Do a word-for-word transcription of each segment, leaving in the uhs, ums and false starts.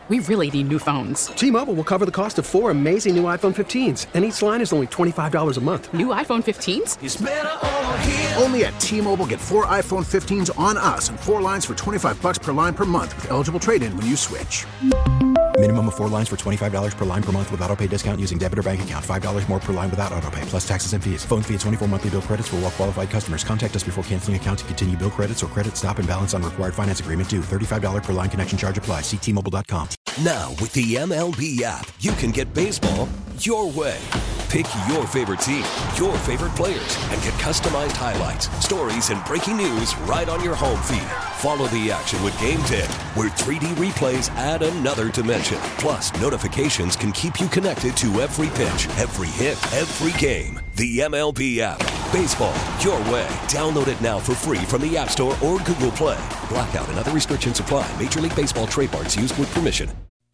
We really need new phones. T-Mobile will cover the cost of four amazing new iPhone fifteens, and each line is only twenty-five dollars a month. New iPhone fifteens? It's better over here. Only at T-Mobile, get four iPhone fifteens on us and four lines for twenty-five dollars per line per month with eligible trade-in when you switch. Minimum of four lines for twenty-five dollars per line per month with autopay discount using debit or bank account. five dollars more per line without autopay, plus taxes and fees. Phone fee at twenty-four monthly bill credits for well-qualified customers. Contact us before canceling account to continue bill credits or credit stop and balance on required finance agreement due. thirty-five dollars per line connection charge applies. See T Mobile dot com. Now, with the M L B app, you can get baseball your way. Pick your favorite team, your favorite players, and get customized highlights, stories, and breaking news right on your home feed. Follow the action with Game Day, where three D replays add another dimension. Plus, notifications can keep you connected to every pitch, every hit, every game. The M L B app. Baseball your way. Download it now for free from the App Store or Google Play. Blackout and other restrictions apply. Major League Baseball trademarks used with permission.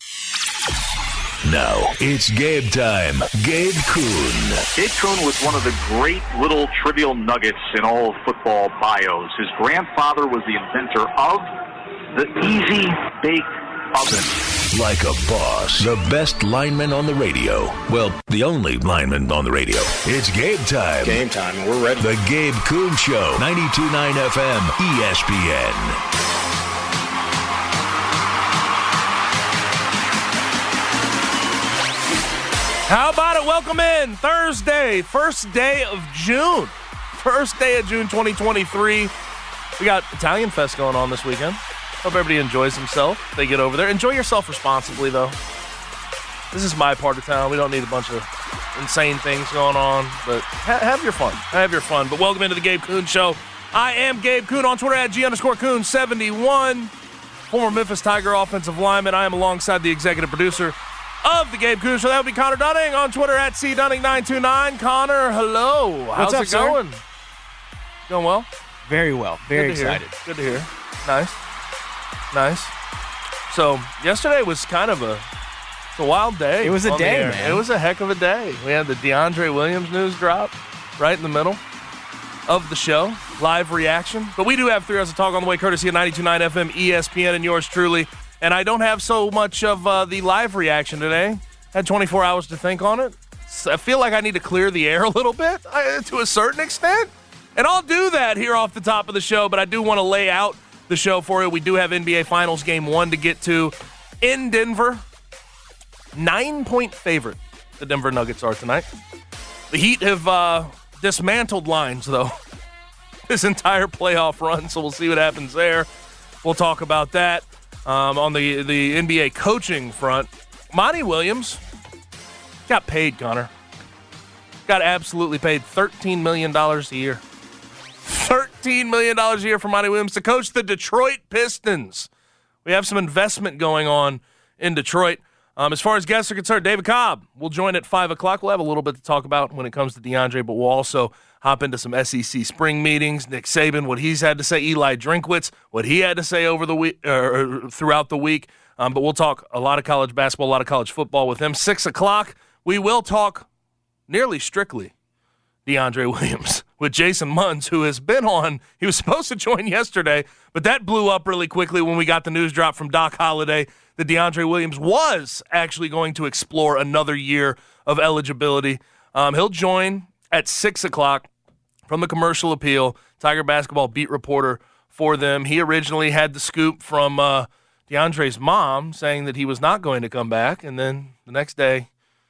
Now, it's Gabe time. Gabe Kuhn. Gabe Kuhn was one of the great little trivial nuggets in all of football bios. His grandfather was the inventor of the Easy Bake Oven. Like a boss. The best lineman on the radio. Well, the only lineman on the radio. It's Gabe time. Game time. We're ready. The Gabe Kuhn Show. ninety-two point nine F M. E S P N. How about it? Welcome in. Thursday, first day of June. First day of June twenty twenty-three. We got Italian Fest going on this weekend. Hope everybody enjoys themselves. They get over there. Enjoy yourself responsibly, though. This is my part of town. We don't need a bunch of insane things going on, but ha- have your fun. Have your fun. But welcome into the Gabe Kuhn Show. I am Gabe Kuhn on Twitter at G underscore Kuhn seventy-one. Former Memphis Tiger offensive lineman. I am alongside the executive producer of the Gabe Kuhn Show. That would be Connor Dunning on Twitter at C Dunning nine two nine. Connor, hello. How's What's up, it going? Sir? Going well? Very well. Very Good to excited. Hear. Good to hear. Nice. Nice. So yesterday was kind of a, it's a wild day. It was a on the day, air. man. It was a heck of a day. We had the DeAndre Williams news drop right in the middle of the show. Live reaction. But we do have three hours of talk on the way, courtesy of ninety-two point nine F M, E S P N, and yours truly. And I don't have so much of uh, the live reaction today. Had twenty-four hours to think on it. So I feel like I need to clear the air a little bit uh, to a certain extent. And I'll do that here off the top of the show, but I do want to lay out the show for you. We do have N B A Finals Game one to get to in Denver. Nine-point favorite the Denver Nuggets are tonight. The Heat have uh, dismantled lines, though, this entire playoff run, so we'll see what happens there. We'll talk about that. Um, on the, the N B A coaching front, Monty Williams got paid, Connor. Got absolutely paid thirteen million dollars a year. thirteen million dollars a year for Monty Williams to coach the Detroit Pistons. We have some investment going on in Detroit. Um, as far as guests are concerned, David Cobb will join at five o'clock. We'll have a little bit to talk about when it comes to DeAndre, but we'll also hop into some S E C spring meetings. Nick Saban, what he's had to say. Eli Drinkwitz, what he had to say over the week, or throughout the week. Um, but we'll talk a lot of college basketball, a lot of college football with him. Six o'clock, we will talk nearly strictly DeAndre Williams with Jason Munz, who has been on. He was supposed to join yesterday, but that blew up really quickly when we got the news drop from Doc Holliday that DeAndre Williams was actually going to explore another year of eligibility. Um, he'll join at six o'clock from the Commercial Appeal, Tiger basketball beat reporter for them. He originally had the scoop from uh, DeAndre's mom saying that he was not going to come back, and then the next day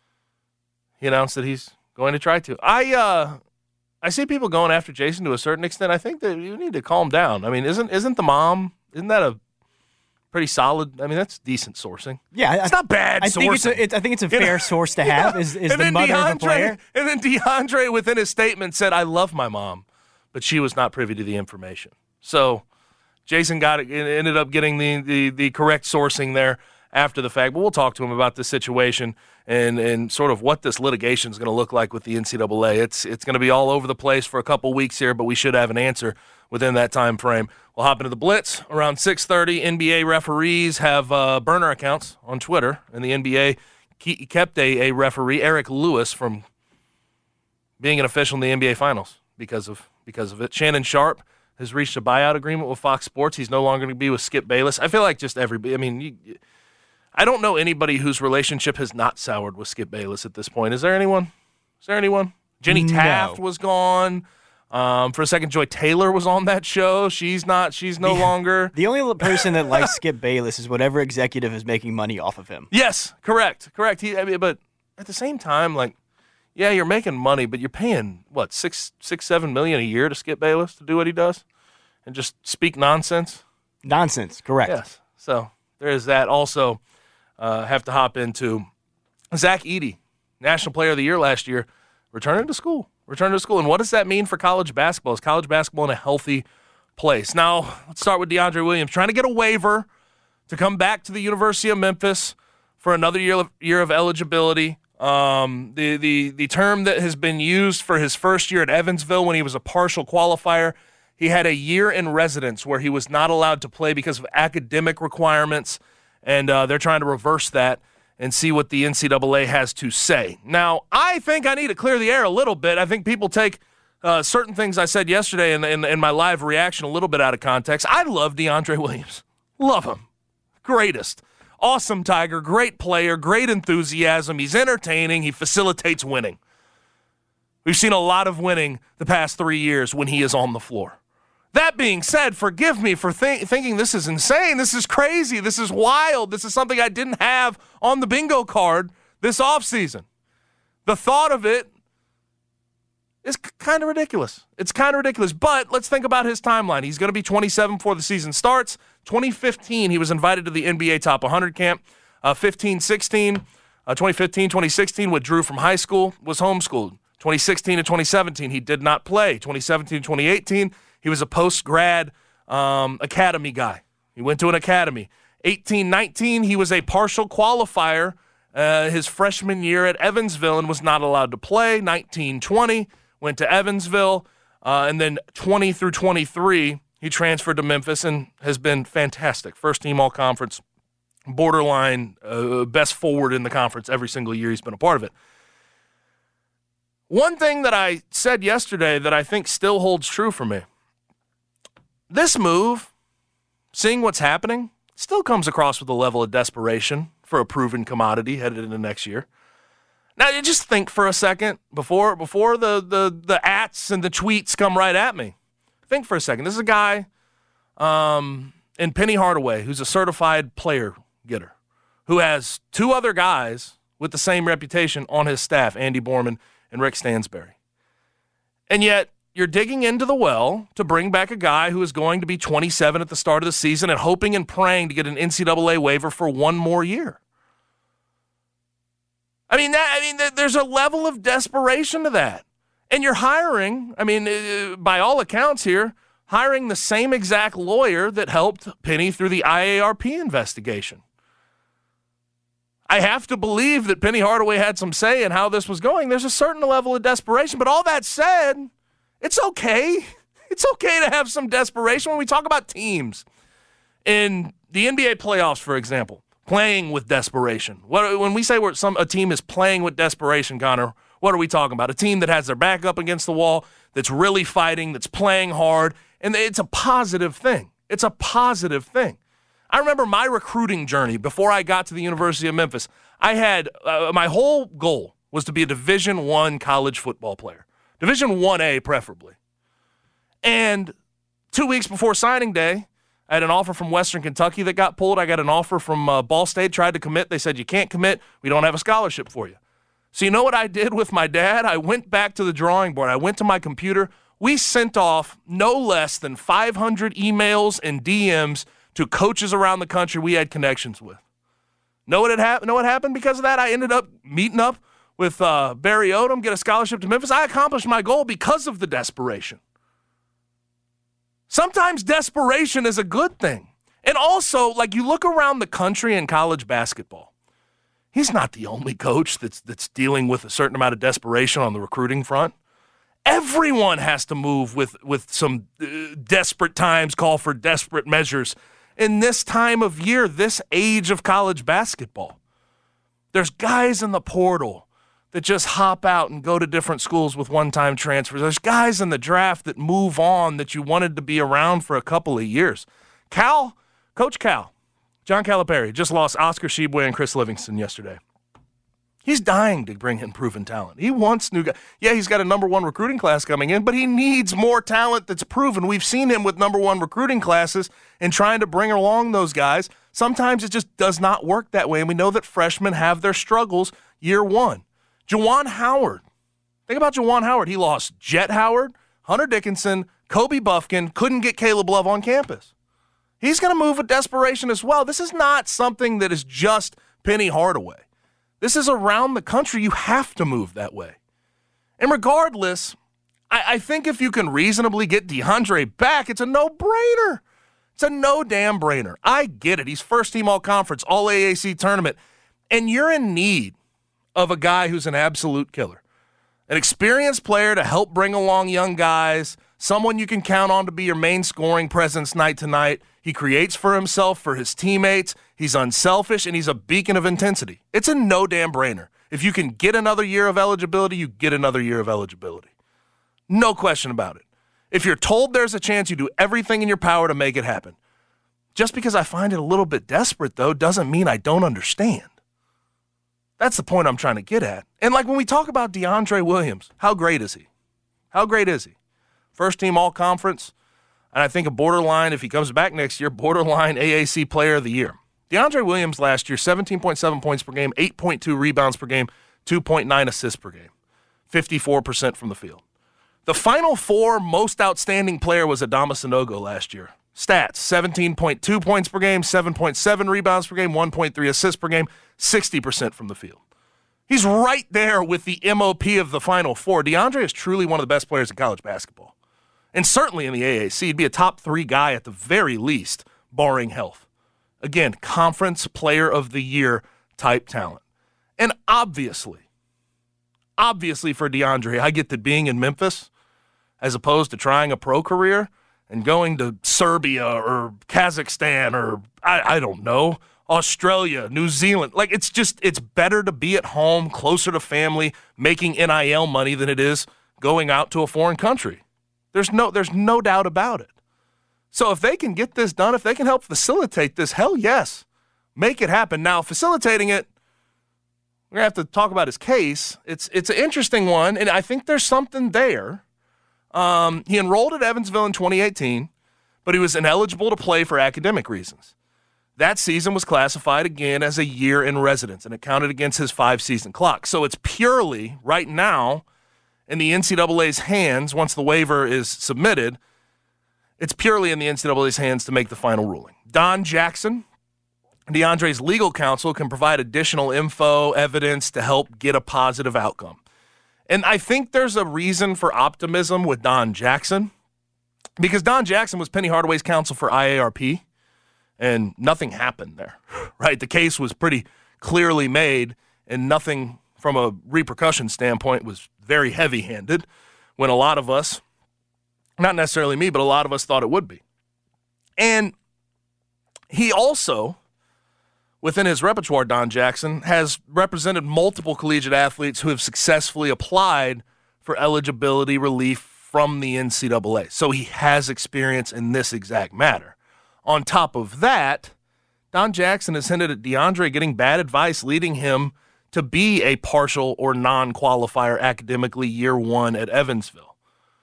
he announced that he's going to try to. I uh, I see people going after Jason to a certain extent. I think that you need to calm down. I mean, isn't isn't the mom, isn't that a pretty solid? I mean, that's decent sourcing. Yeah. It's not bad I sourcing. think it's a, it's, I think it's a You fair know? source to Yeah. have is, is And the then mother DeAndre, of a player. And then DeAndre within his statement said, I love my mom, but she was not privy to the information. So Jason got it, ended up getting the, the, the correct sourcing there after the fact. But we'll talk to him about this situation and, and sort of what this litigation is going to look like with the N C double A. It's it's going to be all over the place for a couple weeks here, but we should have an answer within that time frame. We'll hop into the Blitz around six thirty. N B A referees have uh, burner accounts on Twitter, and the N B A ke- kept a, a referee, Eric Lewis, from being an official in the N B A Finals because of because of it. Shannon Sharp has reached a buyout agreement with Fox Sports. He's no longer going to be with Skip Bayless. I feel like just everybody, I mean, you, I don't know anybody whose relationship has not soured with Skip Bayless at this point. Is there anyone? Is there anyone? Jenny No. Taft was gone. Um, for a second, Joy Taylor was on that show. She's not. She's no The- longer. The only person that likes Skip Bayless is whatever executive is making money off of him. Yes, correct, correct. He, I mean, but at the same time, like, yeah, you're making money, but you're paying what six, six, seven million a year to Skip Bayless to do what he does, and just speak nonsense. Nonsense, correct. Yes. So there is that. Also, uh, have to hop into Zach Edey, National Player of the Year last year, returning to school. Returning to school. And what does that mean for college basketball? Is college basketball in a healthy place? Now, let's start with DeAndre Williams, trying to get a waiver to come back to the University of Memphis for another year of, year of eligibility. Um, the, the, the term that has been used for his first year at Evansville when he was a partial qualifier, he had a year in residence where he was not allowed to play because of academic requirements, and uh, they're trying to reverse that and see what the N C double A has to say. Now, I think I need to clear the air a little bit. I think people take uh, certain things I said yesterday in, in, in my live reaction a little bit out of context. I love DeAndre Williams. Love him. Greatest. Awesome Tiger. Great player. Great enthusiasm. He's entertaining. He facilitates winning. We've seen a lot of winning the past three years when he is on the floor. That being said, forgive me for th- thinking this is insane. This is crazy. This is wild. This is something I didn't have on the bingo card this offseason. The thought of it is c- kind of ridiculous. It's kind of ridiculous. But let's think about his timeline. He's going to be twenty-seven before the season starts. twenty fifteen, he was invited to the N B A Top one hundred camp. Uh, fifteen sixteen, uh, twenty fifteen twenty sixteen, withdrew from high school, was homeschooled. twenty sixteen to twenty seventeen, he did not play. twenty seventeen to twenty eighteen, he was a post-grad um, academy guy. He went to an academy. eighteen nineteen, he was a partial qualifier uh, his freshman year at Evansville and was not allowed to play. nineteen twenty, went to Evansville. Uh, and then twenty through twenty-three, he transferred to Memphis and has been fantastic. First team all-conference, borderline uh, best forward in the conference every single year he's been a part of it. One thing that I said yesterday that I think still holds true for me, this move, seeing what's happening, still comes across with a level of desperation for a proven commodity headed into next year. Now, you just think for a second before before the, the, the ats and the tweets come right at me. Think for a second. This is a guy um, in Penny Hardaway who's a certified player getter who has two other guys with the same reputation on his staff, Andy Borman and Rick Stansberry. And yet, you're digging into the well to bring back a guy who is going to be twenty-seven at the start of the season and hoping and praying to get an N C double A waiver for one more year. I mean, that, I mean, there's a level of desperation to that. And you're hiring, I mean, uh, by all accounts here, hiring the same exact lawyer that helped Penny through the I A R P investigation. I have to believe that Penny Hardaway had some say in how this was going. There's a certain level of desperation. But all that said, it's okay. It's okay to have some desperation when we talk about teams. In the N B A playoffs, for example, playing with desperation. What, when we say we're some a team is playing with desperation, Connor, what are we talking about? A team that has their back up against the wall, that's really fighting, that's playing hard, and it's a positive thing. It's a positive thing. I remember my recruiting journey before I got to the University of Memphis. I had uh, my whole goal was to be a Division I college football player. Division one A preferably. And two weeks before signing day, I had an offer from Western Kentucky that got pulled. I got an offer from uh, Ball State, tried to commit. They said, you can't commit. We don't have a scholarship for you. So you know what I did with my dad? I went back to the drawing board. I went to my computer. We sent off no less than five hundred emails and D Ms to coaches around the country we had connections with. Know what had happened? Know what happened because of that? I ended up meeting up with uh, Barry Odom, get a scholarship to Memphis. I accomplished my goal because of the desperation. Sometimes desperation is a good thing. And also, like, you look around the country in college basketball. He's not the only coach that's that's dealing with a certain amount of desperation on the recruiting front. Everyone has to move with, with some uh, desperate times, call for desperate measures in this time of year, this age of college basketball. There's guys in the portal that just hop out and go to different schools with one-time transfers. There's guys in the draft that move on that you wanted to be around for a couple of years. Cal, Coach Cal, John Calipari just lost Oscar Tshiebwe and Chris Livingston yesterday. He's dying to bring in proven talent. He wants new guys. Yeah, he's got a number one recruiting class coming in, but he needs more talent that's proven. We've seen him with number one recruiting classes and trying to bring along those guys. Sometimes it just does not work that way, and we know that freshmen have their struggles year one. Juwan Howard. Think about Juwan Howard. He lost Jet Howard, Hunter Dickinson, Kobe Buffkin, couldn't get Caleb Love on campus. He's going to move with desperation as well. This is not something that is just Penny Hardaway. This is around the country. You have to move that way. And regardless, I, I think if you can reasonably get DeAndre back, it's a no-brainer. It's a no-damn-brainer. I get it. He's first-team all-conference, all-A A C tournament, and you're in need of a guy who's an absolute killer, an experienced player to help bring along young guys, someone you can count on to be your main scoring presence night to night. He creates for himself, for his teammates. He's unselfish, and he's a beacon of intensity. It's a no-damn-brainer. If you can get another year of eligibility, you get another year of eligibility. No question about it. If you're told there's a chance, you do everything in your power to make it happen. Just because I find it a little bit desperate, though, doesn't mean I don't understand. That's the point I'm trying to get at. And like when we talk about DeAndre Williams, how great is he? How great is he? First team all-conference, and I think a borderline, if he comes back next year, borderline A A C player of the year. DeAndre Williams last year, seventeen point seven points per game, eight point two rebounds per game, two point nine assists per game, fifty-four percent from the field. The Final Four most outstanding player was Adama Sanogo last year. Stats, seventeen point two points per game, seven point seven rebounds per game, one point three assists per game, sixty percent from the field. He's right there with the M O P of the Final Four. DeAndre is truly one of the best players in college basketball. And certainly in the A A C, he'd be a top three guy at the very least, barring health. Again, conference player of the year type talent. And obviously, obviously for DeAndre, I get that being in Memphis, as opposed to trying a pro career and going to Serbia or Kazakhstan or, I, I don't know, Australia, New Zealand. Like, it's just, it's better to be at home, closer to family, making N I L money than it is going out to a foreign country. There's no, there's no doubt about it. So if they can get this done, if they can help facilitate this, hell yes, make it happen. Now, facilitating it, we're going to have to talk about his case. It's it's an interesting one, and I think there's something there. Um, he enrolled at Evansville in twenty eighteen, but he was ineligible to play for academic reasons. That season was classified again as a year in residence, and it counted against his five-season clock. So it's purely, right now, in the N C double A's hands, once the waiver is submitted, it's purely in the N C double A's hands to make the final ruling. Don Jackson, DeAndre's legal counsel, can provide additional info, evidence to help get a positive outcome. And I think there's a reason for optimism with Don Jackson, because Don Jackson was Penny Hardaway's counsel for I A R P, and nothing happened there, right? The case was pretty clearly made, and nothing from a repercussion standpoint was very heavy-handed when a lot of us, not necessarily me, but a lot of us thought it would be. And he also, within his repertoire, Don Jackson, has represented multiple collegiate athletes who have successfully applied for eligibility relief from the N C double A. So he has experience in this exact matter. On top of that, Don Jackson has hinted at DeAndre getting bad advice, leading him to be a partial or non-qualifier academically year one at Evansville.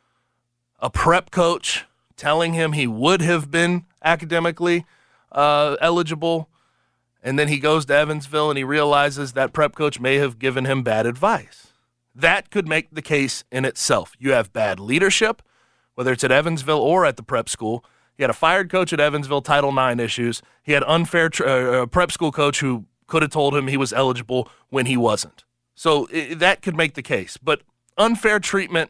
A prep coach telling him he would have been academically uh, eligible, and then he goes to Evansville and he realizes that prep coach may have given him bad advice. That could make the case in itself. You have bad leadership, whether it's at Evansville or at the prep school. He had a fired coach at Evansville, Title nine issues. He had unfair tr- uh, prep school coach who could have told him he was eligible when he wasn't. So it, that could make the case. But unfair treatment,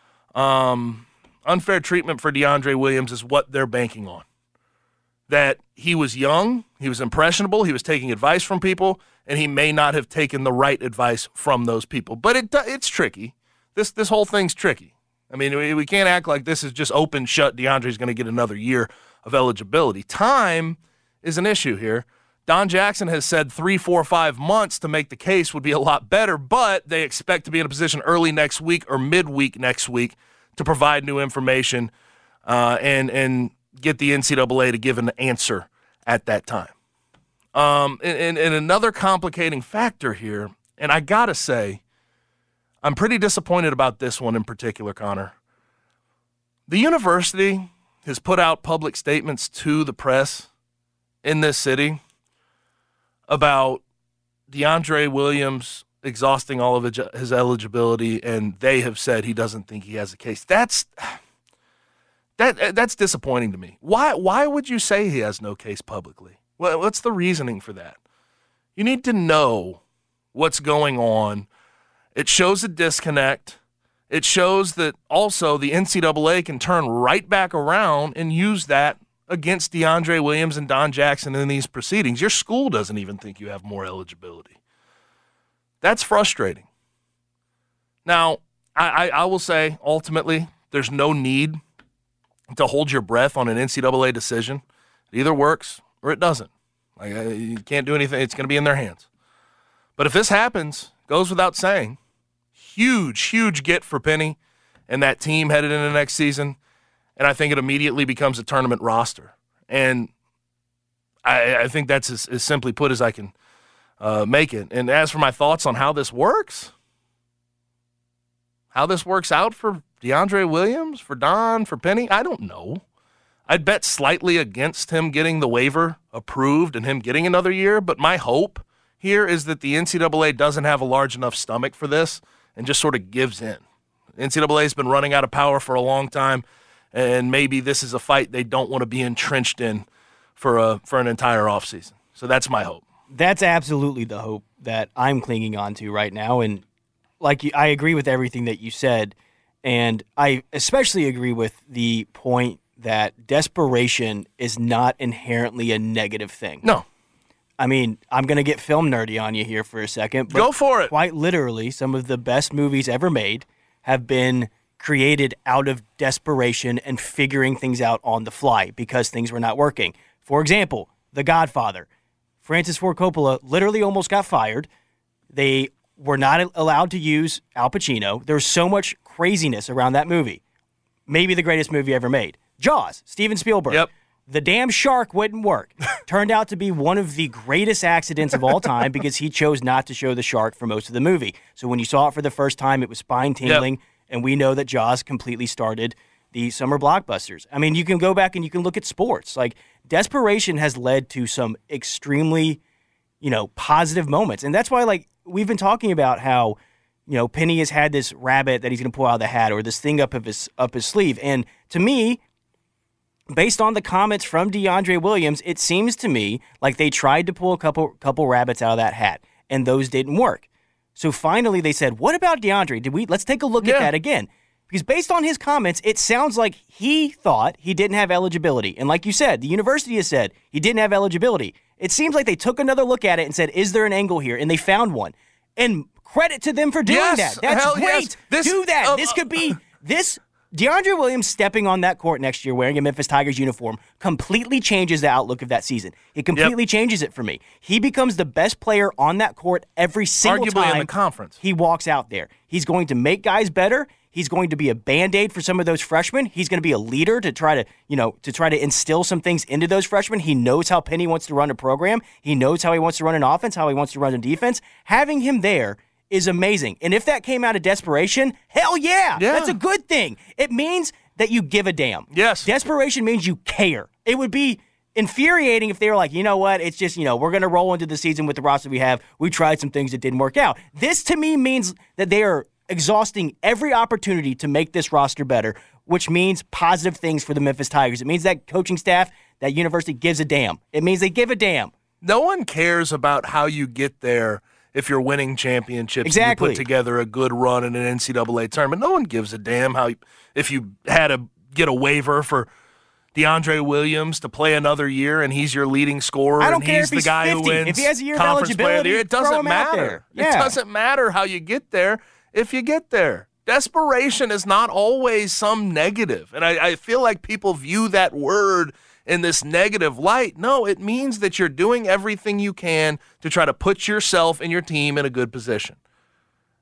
um, unfair treatment for DeAndre Williams is what they're banking on. That he was young, he was impressionable, he was taking advice from people, and he may not have taken the right advice from those people. But it it's tricky. This this whole thing's tricky. I mean, we, we can't act like this is just open shut. DeAndre's going to get another year of eligibility. Time is an issue here. Don Jackson has said three, four, five months to make the case would be a lot better, but they expect to be in a position early next week or midweek next week to provide new information uh, and and get the N C double A to give an answer at that time. Um, and, and, and another complicating factor here, and I got to say, I'm pretty disappointed about this one in particular, Connor. The university has put out public statements to the press in this city about DeAndre Williams exhausting all of his eligibility, and they have said he doesn't think he has a case. That's that that's disappointing to me. Why why would you say he has no case publicly? Well, what's the reasoning for that? You need to know what's going on. It shows a disconnect. It shows that also the N C double A can turn right back around and use that against DeAndre Williams and Don Jackson in these proceedings. Your school doesn't even think you have more eligibility. That's frustrating. Now, I, I, I will say, ultimately, there's no need to hold your breath on an N C double A decision. It either works or it doesn't. Like, you can't do anything. It's going to be in their hands. But if this happens, goes without saying, huge, huge get for Penny and that team headed into next season. And I think it immediately becomes a tournament roster. And I, I think that's as, as simply put as I can uh, make it. And as for my thoughts on how this works, how this works out for DeAndre Williams, for Don, for Penny, I don't know. I'd bet slightly against him getting the waiver approved and him getting another year, but my hope here is that the N C double A doesn't have a large enough stomach for this and just sort of gives in. The N C double A has been running out of power for a long time, and maybe this is a fight they don't want to be entrenched in for a for an entire offseason. So that's my hope. That's absolutely the hope that I'm clinging on to right now. And like you, I agree with everything that you said, and I especially agree with the point that desperation is not inherently a negative thing. No. I mean, I'm going to get film nerdy on you here for a second. But go for it. Quite literally, some of the best movies ever made have been created out of desperation and figuring things out on the fly because things were not working. For example, The Godfather. Francis Ford Coppola literally almost got fired. They were not allowed to use Al Pacino. There was so much craziness around that movie. Maybe the greatest movie ever made. Jaws, Steven Spielberg. Yep. The damn shark wouldn't work. Turned out to be one of the greatest accidents of all time because he chose not to show the shark for most of the movie. So when you saw it for the first time, it was spine-tingling, yep. And we know that Jaws completely started the summer blockbusters. I mean, you can go back and you can look at sports. Like, desperation has led to some extremely, you know, positive moments. And that's why, like, we've been talking about how, you know, Penny has had this rabbit that he's going to pull out of the hat or this thing up of his up his sleeve. And to me, based on the comments from DeAndre Williams, it seems to me like they tried to pull a couple couple rabbits out of that hat, and those didn't work. So finally they said, what about DeAndre? Did we? Let's take a look yeah. at that again. Because based on his comments, it sounds like he thought he didn't have eligibility. And like you said, the university has said he didn't have eligibility. It seems like they took another look at it and said, is there an angle here? And they found one. And credit to them for doing yes, that. That's hell great. Yes. This, Do that. Uh, this could be this. DeAndre Williams stepping on that court next year wearing a Memphis Tigers uniform completely changes the outlook of that season. It completely yep. changes it for me. He becomes the best player on that court every single Arguably time in the conference. He walks out there. He's going to make guys better. He's going to be a Band-Aid for some of those freshmen. He's going to be a leader to try to, you know, to try to instill some things into those freshmen. He knows how Penny wants to run a program. He knows how he wants to run an offense, how he wants to run a defense. Having him there is amazing. And if that came out of desperation, hell yeah, yeah. that's a good thing. It means that you give a damn. Yes. Desperation means you care. It would be infuriating if they were like, you know what, it's just, you know, we're going to roll into the season with the roster we have. We tried some things that didn't work out. This, to me, means that they are exhausting every opportunity to make this roster better, which means positive things for the Memphis Tigers. It means that coaching staff, that university gives a damn. It means they give a damn. No one cares about how you get there if you're winning championships. Exactly. And you put together a good run in an N C double A tournament. No one gives a damn how if you had to get a waiver for DeAndre Williams to play another year and he's your leading scorer I don't and care he's if he's the guy fifty. who wins if he has a year of conference player of the eligibility, year. It doesn't throw him out matter. there. Yeah. It doesn't matter how you get there if you get there. Desperation is not always some negative. And I, I feel like people view that word in this negative light. No, it means that you're doing everything you can to try to put yourself and your team in a good position.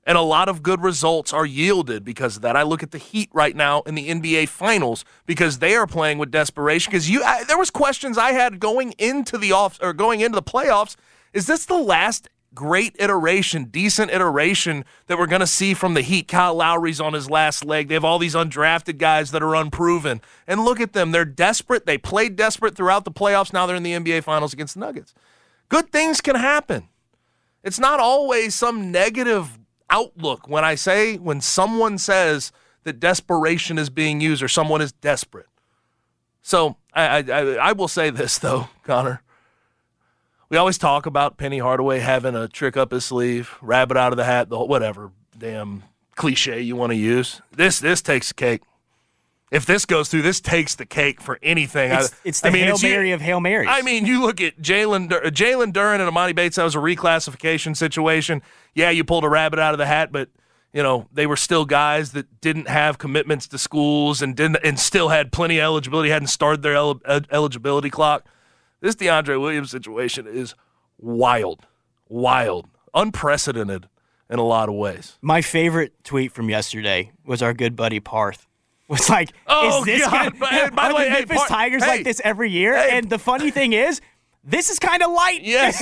And a lot of good results are yielded because of that. I look at the Heat right now in the N B A Finals because they are playing with desperation. Because you, I, there was questions I had going into the off or going into the playoffs. Is this the last great iteration, decent iteration that we're going to see from the Heat? Kyle Lowry's on his last leg. They have all these undrafted guys that are unproven. And look at them. They're desperate. They played desperate throughout the playoffs. Now they're in the N B A Finals against the Nuggets. Good things can happen. It's not always some negative outlook when I say, when someone says that desperation is being used or someone is desperate. So I, I, I will say this, though, Connor. We always talk about Penny Hardaway having a trick up his sleeve, rabbit out of the hat, the whole, whatever damn cliche you want to use. This this takes the cake. If this goes through, this takes the cake for anything. It's, I, it's the I mean, Hail it's, Mary of Hail Marys. I mean, you look at Jalen Jalen Duren and Amani Bates. That was a reclassification situation. Yeah, you pulled a rabbit out of the hat, but you know they were still guys that didn't have commitments to schools and didn't and still had plenty of eligibility. Hadn't started their el- eligibility clock. This DeAndre Williams situation is wild, wild, unprecedented in a lot of ways. My favorite tweet from yesterday was our good buddy Parth. Was like, oh, is this God. Gonna, By the way, the hey, Memphis Parth, Tigers hey, like this every year? Hey. And the funny thing is, this is kind of light. Yes.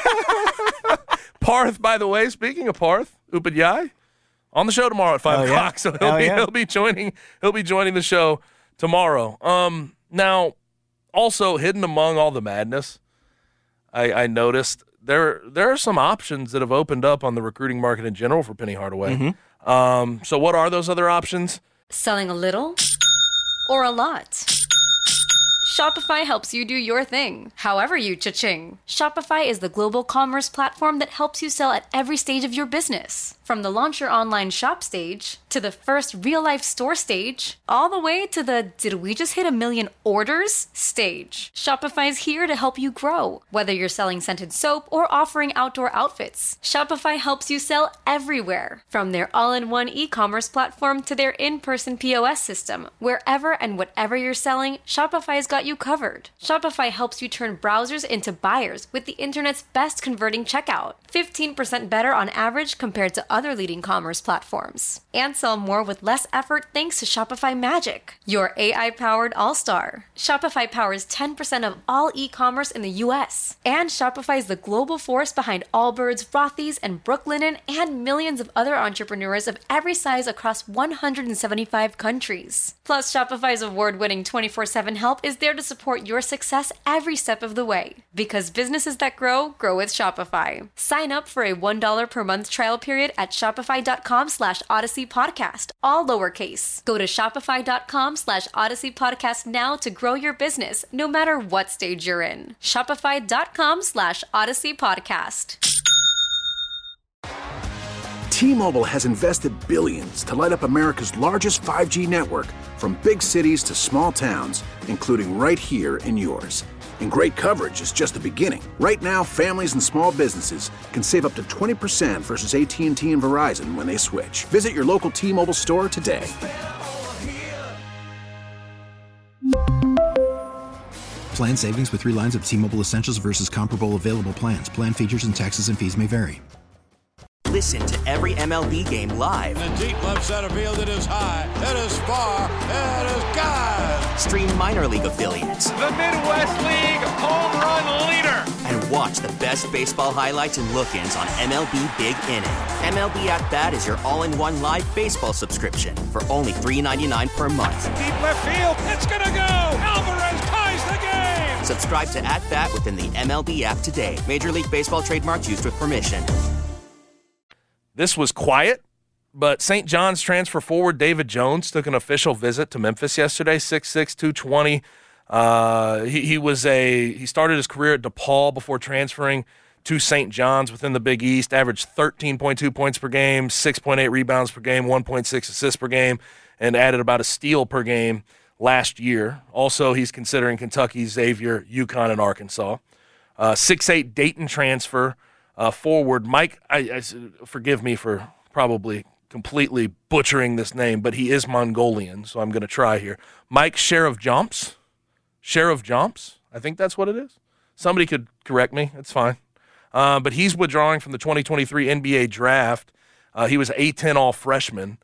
Parth, by the way, speaking of Parth, Upadhyay, on the show tomorrow at five oh, o'clock. Yeah? So he'll oh, be yeah. he'll be joining he'll be joining the show tomorrow. Um, now, also hidden among all the madness, I, I noticed there there are some options that have opened up on the recruiting market in general for Penny Hardaway. Mm-hmm. Um, so what are those other options? Selling a little or a lot? Shopify helps you do your thing, however you cha-ching. Shopify is the global commerce platform that helps you sell at every stage of your business. From the launch your online shop stage, to the first real-life store stage, all the way to the did we just hit a million orders stage. Shopify's here to help you grow. Whether you're selling scented soap or offering outdoor outfits, Shopify helps you sell everywhere. From their all-in-one e-commerce platform to their in-person P O S system, wherever and whatever you're selling, Shopify's got you covered. Shopify helps you turn browsers into buyers with the internet's best converting checkout. fifteen percent better on average compared to other leading commerce platforms. And sell more with less effort thanks to Shopify Magic, your A I-powered all-star. Shopify powers ten percent of all e-commerce in the U S. And Shopify is the global force behind Allbirds, Rothy's, and Brooklinen, and millions of other entrepreneurs of every size across one hundred seventy-five countries. Plus, Shopify's award-winning twenty-four seven help is there to support your success every step of the way. Because businesses that grow, grow with Shopify. Sign up for a one dollar per month trial period at shopify.com slash Odyssey Podcast, all lowercase. Go to shopify.com slash Odyssey Podcast now to grow your business, no matter what stage you're in. Shopify.com slash Odyssey Podcast. T-Mobile has invested billions to light up America's largest five G network, from big cities to small towns, including right here in yours. And great coverage is just the beginning. Right now, families and small businesses can save up to twenty percent versus A T and T and Verizon when they switch. Visit your local T-Mobile store today. Plan savings with three lines of T-Mobile Essentials versus comparable available plans. Plan features and taxes and fees may vary. Listen to every M L B game live. In the deep left center field, it is high, it is far, it is gone. Stream minor league affiliates. The Midwest League home run leader. And watch the best baseball highlights and look-ins on M L B Big Inning. M L B At Bat is your all-in-one live baseball subscription for only three dollars and ninety-nine cents per month. Deep left field, it's gonna go. Alvarez ties the game. Subscribe to At Bat within the M L B app today. Major League Baseball trademarks used with permission. This was quiet, but Saint John's transfer forward David Jones took an official visit to Memphis yesterday, six six, two twenty. Uh, he, he was a he started his career at DePaul before transferring to Saint John's within the Big East, averaged thirteen point two points per game, six point eight rebounds per game, one point six assists per game, and added about a steal per game last year. Also, he's considering Kentucky, Xavier, UConn, and Arkansas. Uh, six eight Dayton transfer. Uh, forward, Mike, I, I, forgive me for probably completely butchering this name, but he is Mongolian, so I'm going to try here. Mike Sheriff-Jumps? Sheriff-Jumps? I think that's what it is. Somebody could correct me. It's fine. Uh, but he's withdrawing from the twenty twenty-three N B A draft. Uh, he was an A ten all-freshman,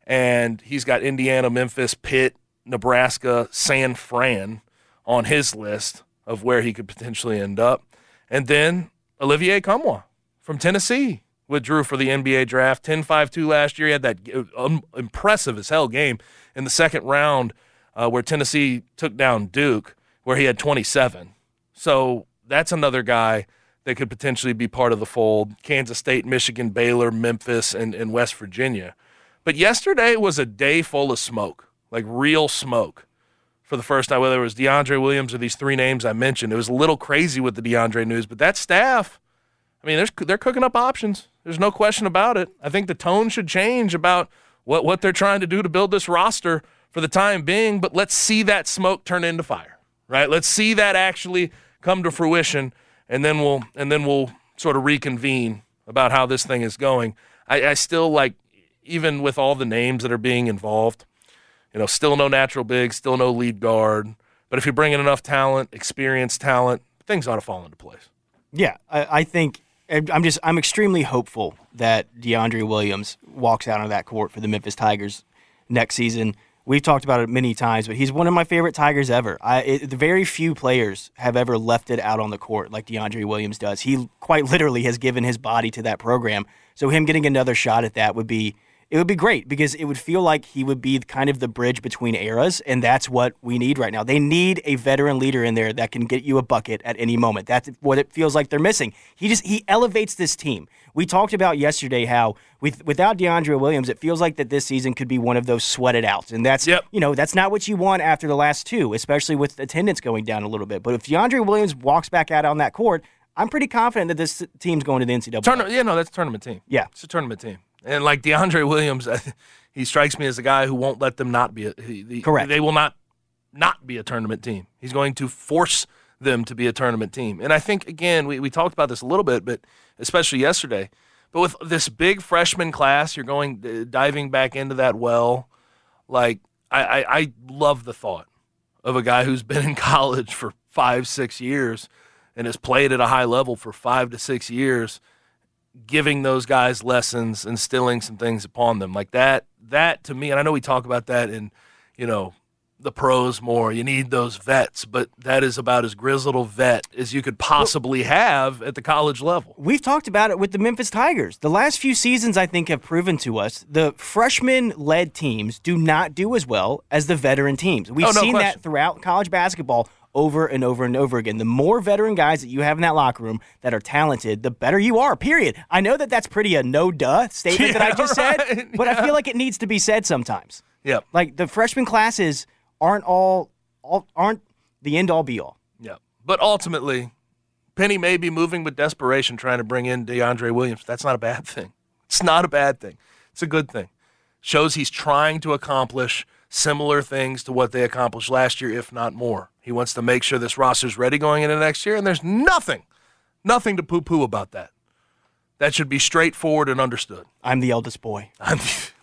and he's got Indiana, Memphis, Pitt, Nebraska, San Fran on his list of where he could potentially end up. And then Olivier Nkamhoua from Tennessee withdrew for the N B A draft, ten five two last year. He had that um, impressive as hell game in the second round uh, where Tennessee took down Duke, where he had twenty-seven. So that's another guy that could potentially be part of the fold. Kansas State, Michigan, Baylor, Memphis, and, and West Virginia. But yesterday was a day full of smoke, like real smoke for the first time, whether it was DeAndre Williams or these three names I mentioned. It was a little crazy with the DeAndre news, but that staff, I mean, they're, they're cooking up options. There's no question about it. I think the tone should change about what, what they're trying to do to build this roster for the time being, but let's see that smoke turn into fire, right? Let's see that actually come to fruition, and then we'll and then we'll sort of reconvene about how this thing is going. I, I still, like, even with all the names that are being involved, you know, still no natural big, still no lead guard. But if you bring in enough talent, experienced talent, things ought to fall into place. Yeah, I, I think I'm just I'm extremely hopeful that DeAndre Williams walks out on that court for the Memphis Tigers next season. We've talked about it many times, but he's one of my favorite Tigers ever. I, it, the very few players have ever left it out on the court like DeAndre Williams does. He quite literally has given his body to that program. So him getting another shot at that would be it would be great because it would feel like he would be kind of the bridge between eras, and that's what we need right now. They need a veteran leader in there that can get you a bucket at any moment. That's what it feels like they're missing. He just he elevates this team. We talked about yesterday how with without DeAndre Williams, it feels like that this season could be one of those sweated outs, and that's yep. you know that's not what you want after the last two, especially with attendance going down a little bit. But if DeAndre Williams walks back out on that court, I'm pretty confident that this team's going to the N C double A. Turn, yeah, no, that's a tournament team. Yeah, it's a tournament team. And like DeAndre Williams, he strikes me as a guy who won't let them not be a he, the, Correct. They will not not be a tournament team. He's going to force them to be a tournament team. And I think, again, we, we talked about this a little bit, but especially yesterday. But with this big freshman class, you're going uh, diving back into that well. Like, I, I, I love the thought of a guy who's been in college for five, six years and has played at a high level for five to six years, giving those guys lessons, instilling some things upon them. Like that, that to me, and I know we talk about that in, you know, the pros more. You need those vets, but that is about as grizzled a vet as you could possibly have at the college level. We've talked about it with the Memphis Tigers. The last few seasons, I think, have proven to us the freshman-led teams do not do as well as the veteran teams. We've oh, no seen question. that throughout college basketball over and over and over again. The more veteran guys that you have in that locker room that are talented, the better you are, period. I know that that's pretty a no-duh statement yeah, that I just right. said, but yeah. I feel like it needs to be said sometimes. Yeah. Like, the freshman classes aren't all, all aren't the end-all, be-all. Yeah. But ultimately, Penny may be moving with desperation trying to bring in DeAndre Williams. That's not a bad thing. It's not a bad thing. It's a good thing. Shows he's trying to accomplish similar things to what they accomplished last year, if not more. He wants to make sure this roster's ready going into next year, and there's nothing, nothing to poo-poo about that. That should be straightforward and understood. I'm the eldest boy. I'm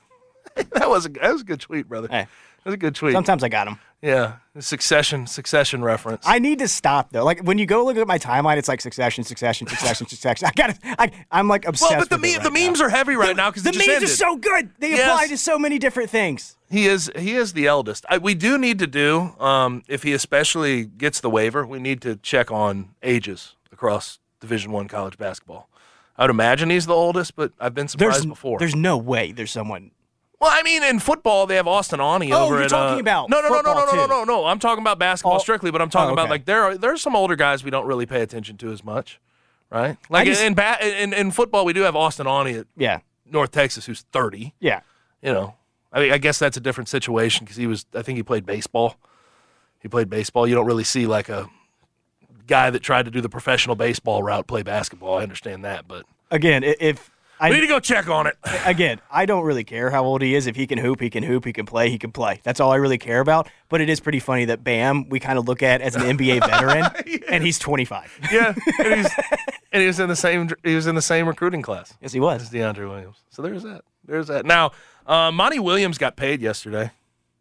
that, was a, that was a good tweet, brother. Hey, that was a good tweet. Sometimes I got him. Yeah, succession, succession reference. I need to stop, though. Like, when you go look at my timeline, it's like succession, succession, succession, succession. I got I, I'm like obsessed well, but the, with me- it the right memes now. are heavy right the, now because the it just memes ended. are so good. They yes. apply to so many different things. He is he is the eldest. I, we do need to do, um, if he especially gets the waiver, we need to check on ages across Division One college basketball. I would imagine he's the oldest, but I've been surprised there's, before. There's no way there's someone. Well, I mean, in football, they have Austin Awney oh, over you're at. talking uh, about no, no, no, no, no, no, no, too. no, no. I'm talking about basketball oh, strictly, but I'm talking oh, okay. about like there are there's some older guys we don't really pay attention to as much, right? Like just, in, ba- in in football, we do have Austin Awney at yeah. North Texas, who's thirty. Yeah, you know, I mean, I guess that's a different situation because he was. I think he played baseball. He played baseball. You don't really see like a guy that tried to do the professional baseball route play basketball. I understand that, but again, if. I we need to go check on it. Again, I don't really care how old he is. If he can hoop, he can hoop. He can play, he can play. That's all I really care about. But it is pretty funny that Bam, we kind of look at as an N B A veteran, yeah. and he's twenty-five. Yeah, and, he's, and he was in the same he was in the same recruiting class. Yes, he was. As DeAndre Williams. So there's that. There's that. Now, uh, Monty Williams got paid yesterday.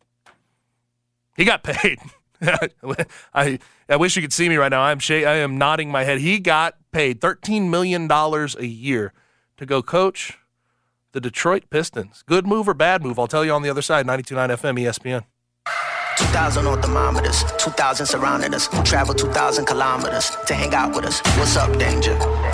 He got paid. I I wish you could see me right now. I'm sh- I am nodding my head. He got paid thirteen million dollars a year to go coach the Detroit Pistons. Good move or bad move? I'll tell you on the other side. ninety-two point nine F M E S P N. two thousand on thermometers, two thousand surrounding us. Travel two thousand kilometers to hang out with us. What's up, danger?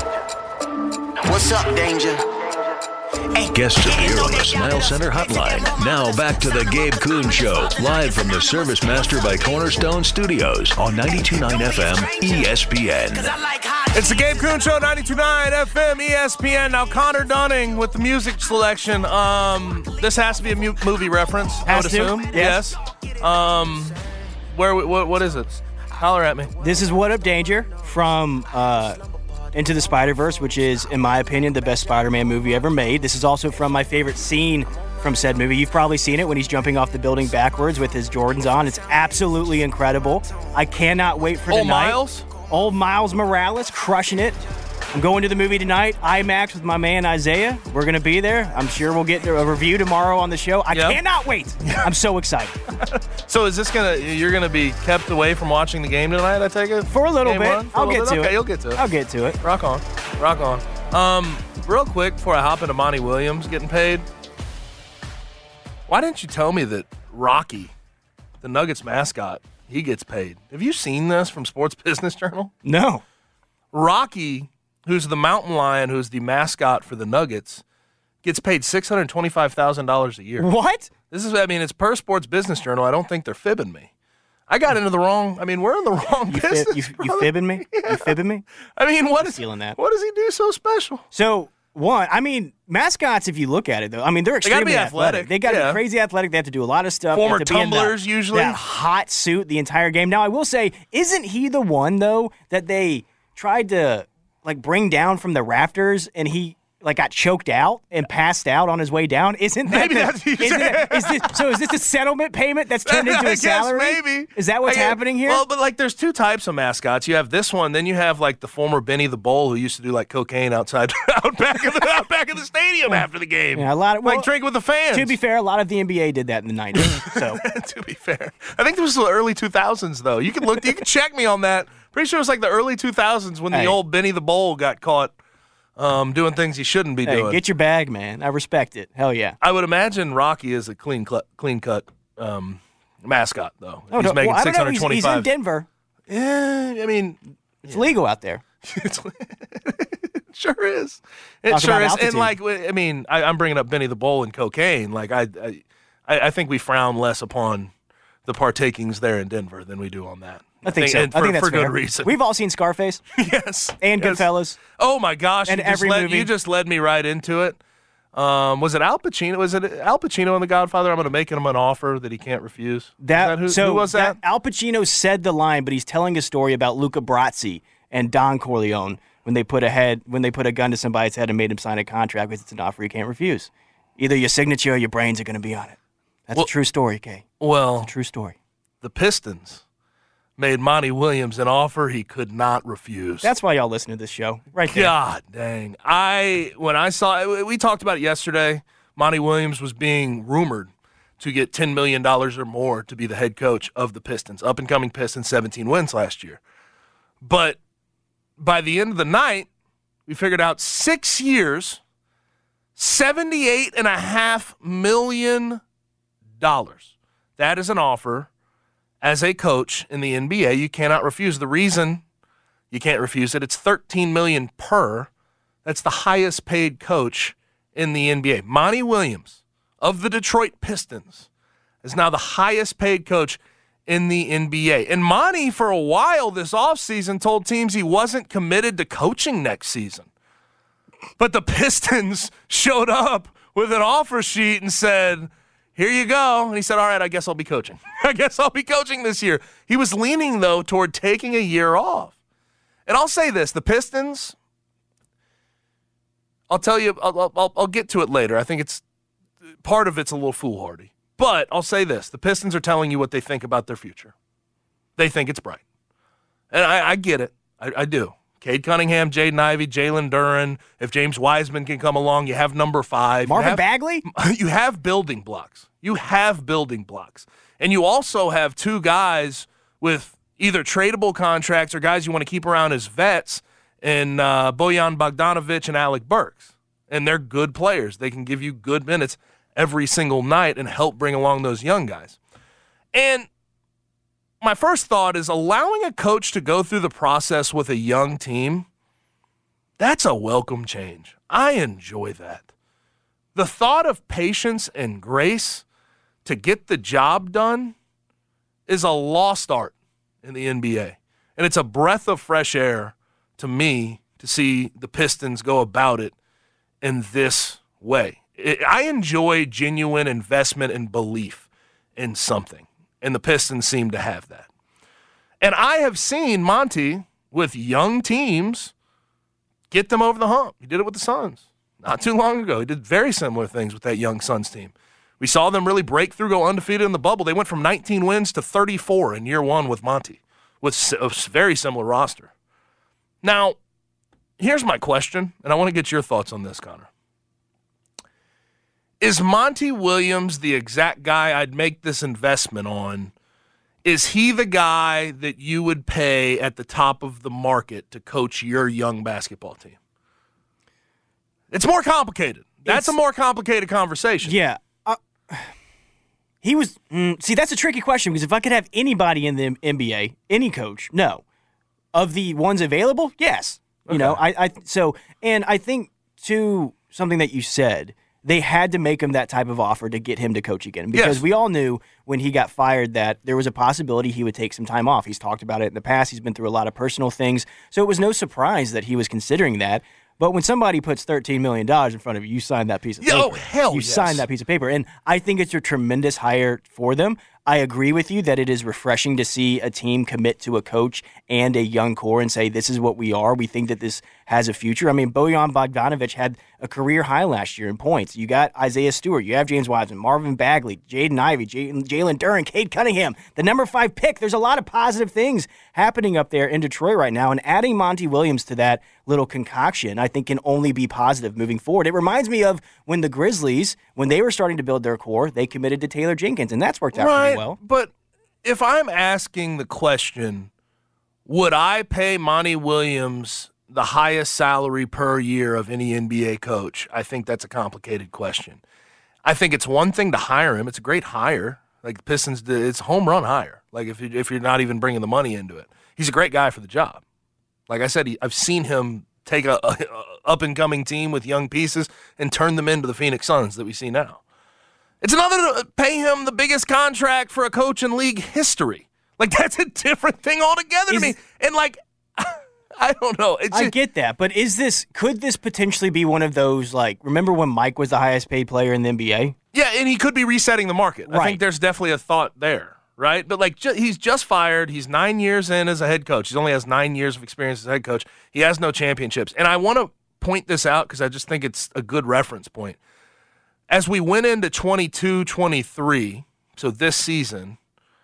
What's up, danger? Guests appear on the Smile Center hotline. Now back to the Gabe Kuhn Show, live from the Service Master by Cornerstone Studios on ninety-two point nine F M E S P N. It's the Gabe Kuhn Show, ninety-two point nine F M E S P N. Now, Connor Dunning with the music selection. Um, this has to be a mu- movie reference, I would Has to, assume. yes. Yes. Um, where? What, what is it? Holler at me. This is What Up, Danger from uh, Into the Spider-Verse, which is, in my opinion, the best Spider-Man movie ever made. This is also from my favorite scene from said movie. You've probably seen it when he's jumping off the building backwards with his Jordans on. It's absolutely incredible. I cannot wait for Old tonight. Miles? Old Miles Morales, crushing it. I'm going to the movie tonight, IMAX with my man Isaiah. We're going to be there. I'm sure we'll get a review tomorrow on the show. I Yep. cannot wait. I'm so excited. So is this gonna? You're gonna be kept away from watching the game tonight? I take it For a little Game bit. one? For a I'll little get bit? to okay, it. you'll get to it. I'll get to it. Rock on, rock on. Um, real quick before I hop into Monty Williams getting paid, why didn't you tell me that Rocky, the Nuggets mascot, he gets paid? Have you seen this from Sports Business Journal? No. Rocky, who's the mountain lion, who's the mascot for the Nuggets, gets paid six hundred twenty-five thousand dollars a year. What? This is, I mean, it's per Sports Business Journal. I don't think they're fibbing me. I got into the wrong, I mean, we're in the wrong You, business. fib, you, you fibbing me? You fibbing me? I mean, what I'm is feeling that. What does he do so special? So, one, I mean, mascots, if you look at it, though, I mean, they're They gotta extremely be athletic. athletic, They got to yeah. be crazy athletic. They have to do a lot of stuff. They Former have to be in the- tumblers, usually. That hot suit the entire game. Now, I will say, isn't he the one, though, that they tried to, like, bring down from the rafters and he, like, got choked out and passed out on his way down? Isn't that Maybe the, that's- isn't it, is this, so is this a settlement payment that's turned into I a guess salary? maybe. Is that what's I guess- happening here? Well, but like there's two types of mascots. You have this one, then you have like the former Benny the Bull who used to do like cocaine outside out back of the out back of the stadium after the game. Yeah, a lot of, well, like drink with the fans. To be fair, a lot of the N B A did that in the nineties. So to be fair. I think this was the early two thousands though. You can look you can check me on that. Pretty sure it was like the early two thousands when Hey. the old Benny the Bull got caught um, doing things he shouldn't be hey, doing. get your bag, man. I respect it. Hell yeah. I would imagine Rocky is a clean cut, clean cut um, mascot though. Oh, He's no, making well, I don't six know. hundred He's, twenty-five. he's in Denver. Yeah, I mean, It's legal out there. it sure is. It Talk sure about is. altitude. And like, I mean, I, I'm bringing up Benny the Bull and cocaine. Like, I, I, I think we frown less upon the partakings there in Denver than we do on that. I think so. And I for, think that's for good fair. reason. We've all seen Scarface. yes. And yes. Goodfellas. Oh my gosh! And you just every led, movie. You just led me right into it. Um, was it Al Pacino? Was it Al Pacino in The Godfather? I'm going to make him an offer that he can't refuse. That, Is that who, so who was that? Al Pacino said the line, but he's telling a story about Luca Brasi and Don Corleone when they put a head when they put a gun to somebody's head and made him sign a contract because it's an offer you can't refuse. Either your signature or your brains are going to be on it. That's Well- a true story, Kay. Well, It's a true story. the Pistons made Monty Williams an offer he could not refuse. That's why y'all listen to this show, right there. God dang. I when I saw we talked about it yesterday, Monty Williams was being rumored to get ten million dollars or more to be the head coach of the Pistons. Up and coming Pistons, seventeen wins last year. But by the end of the night, we figured out six years, seventy-eight and a half million dollars. That is an offer as a coach in the N B A. You cannot refuse. The reason you can't refuse it, it's thirteen million dollars per. That's the highest paid coach in the N B A. Monty Williams of the Detroit Pistons is now the highest paid coach in the N B A. And Monty, for a while this offseason, told teams he wasn't committed to coaching next season. But the Pistons showed up with an offer sheet and said, here you go. And he said, all right, I guess I'll be coaching. I guess I'll be coaching this year. He was leaning, though, toward taking a year off. And I'll say this, the Pistons, I'll tell you, I'll, I'll, I'll get to it later. I think it's, part of it's a little foolhardy. But I'll say this, the Pistons are telling you what they think about their future. They think it's bright. And I, I get it. I, I do. Cade Cunningham, Jaden Ivey, Jalen Duren. If James Wiseman can come along, you have number five. Marvin you have, Bagley? You have building blocks. You have building blocks. And you also have two guys with either tradable contracts or guys you want to keep around as vets in uh, Bojan Bogdanovic and Alec Burks. and they're good players. They can give you good minutes every single night and help bring along those young guys. And my first thought is allowing a coach to go through the process with a young team, that's a welcome change. I enjoy that. The thought of patience and grace to get the job done is a lost art in the N B A. And it's a breath of fresh air to me to see the Pistons go about it in this way. It, I enjoy genuine investment and belief in something, and the Pistons seem to have that. And I have seen Monty with young teams get them over the hump. He did it with the Suns not too long ago. He did very similar things with that young Suns team. We saw them really break through, go undefeated in the bubble. They went from nineteen wins to thirty-four in year one with Monty, with a very similar roster. Now, here's my question, and I want to get your thoughts on this, Connor. Is Monty Williams the exact guy I'd make this investment on? Is he the guy that you would pay at the top of the market to coach your young basketball team? It's more complicated. That's it's, a more complicated conversation. Yeah. Uh, he was mm, – see, that's a tricky question because if I could have anybody in the N B A, any coach, no. Of the ones available, yes. Okay. You know, I, I so – and I think, too, something that you said – they had to make him that type of offer to get him to coach again because yes. we all knew when he got fired that there was a possibility he would take some time off. He's talked about it in the past. He's been through a lot of personal things. So it was no surprise that he was considering that. But when somebody puts thirteen million dollars in front of you, you sign that piece of paper. Oh, hell You yes. sign that piece of paper. And I think it's a tremendous hire for them. I agree with you that it is refreshing to see a team commit to a coach and a young core and say, this is what we are. We think that this has a future. I mean, Bojan Bogdanovic had a career high last year in points. You got Isaiah Stewart. You have James Wiseman, Marvin Bagley, Jaden Ivey, Jalen Duren, Cade Cunningham, the number five pick. There's a lot of positive things happening up there in Detroit right now, and adding Monty Williams to that little concoction, I think, can only be positive moving forward. It reminds me of when the Grizzlies, when they were starting to build their core, they committed to Taylor Jenkins, and that's worked out right, pretty well. But if I'm asking the question, would I pay Monty Williams the highest salary per year of any N B A coach? I think that's a complicated question. I think it's one thing to hire him. It's a great hire. Like the Pistons did, it's a home run hire. Like if, you, if you're not even bringing the money into it. He's a great guy for the job. Like I said, he, I've seen him take a, a, a up-and-coming team with young pieces and turn them into the Phoenix Suns that we see now. It's another to pay him the biggest contract for a coach in league history. Like, that's a different thing altogether is, to me. And, like, I don't know. It's I just, get that, but is this could this potentially be one of those, like, remember when Mike was the highest paid player in the N B A? Yeah, and he could be resetting the market. Right. I think there's definitely a thought there, right? But, like, ju- he's just fired. He's nine years in as a head coach. He only has nine years of experience as a head coach. He has no championships. And I want to point this out because I just think it's a good reference point. As we went into twenty-two twenty-three, so this season,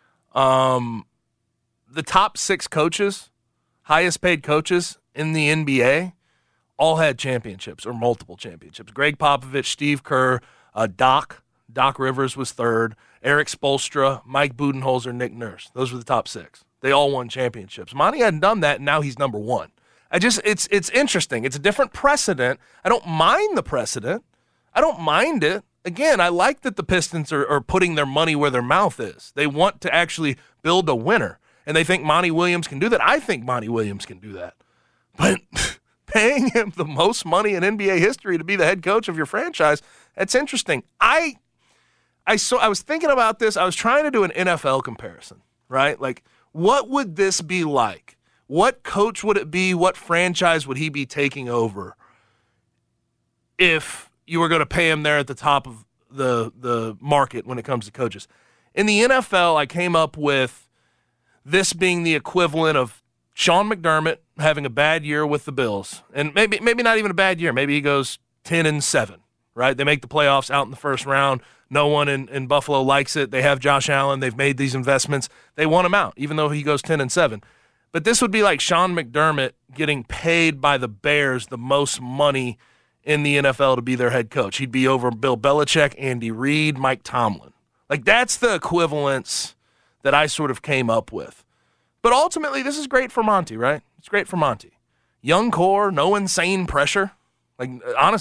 um, the top six coaches, highest paid coaches in the N B A, all had championships or multiple championships. Greg Popovich, Steve Kerr, uh, Doc, Doc Rivers was third, Eric Spoelstra, Mike Budenholzer, Nick Nurse. Those were the top six. They all won championships. Monty hadn't done that, and now he's number one. I just, it's it's interesting. It's a different precedent. I don't mind the precedent. I don't mind it. Again, I like that the Pistons are, are putting their money where their mouth is. They want to actually build a winner, and they think Monty Williams can do that. I think Monty Williams can do that. But paying him the most money in N B A history to be the head coach of your franchise, that's interesting. I I so I was thinking about this. I was trying to do an N F L comparison, right? Like, what would this be like? What coach would it be? What franchise would he be taking over if you were going to pay him there at the top of the the market when it comes to coaches? In the N F L, I came up with this being the equivalent of Sean McDermott having a bad year with the Bills. And maybe maybe not even a bad year. Maybe he goes ten and seven, right? They make the playoffs out in the first round. No one in, in Buffalo likes it. They have Josh Allen. They've made these investments. They want him out, even though he goes ten and seven. But this would be like Sean McDermott getting paid by the Bears the most money in the N F L to be their head coach. He'd be over Bill Belichick, Andy Reid, Mike Tomlin. Like, that's the equivalence that I sort of came up with. But ultimately, this is great for Monty, right? It's great for Monty. Young core, no insane pressure. Like, honestly,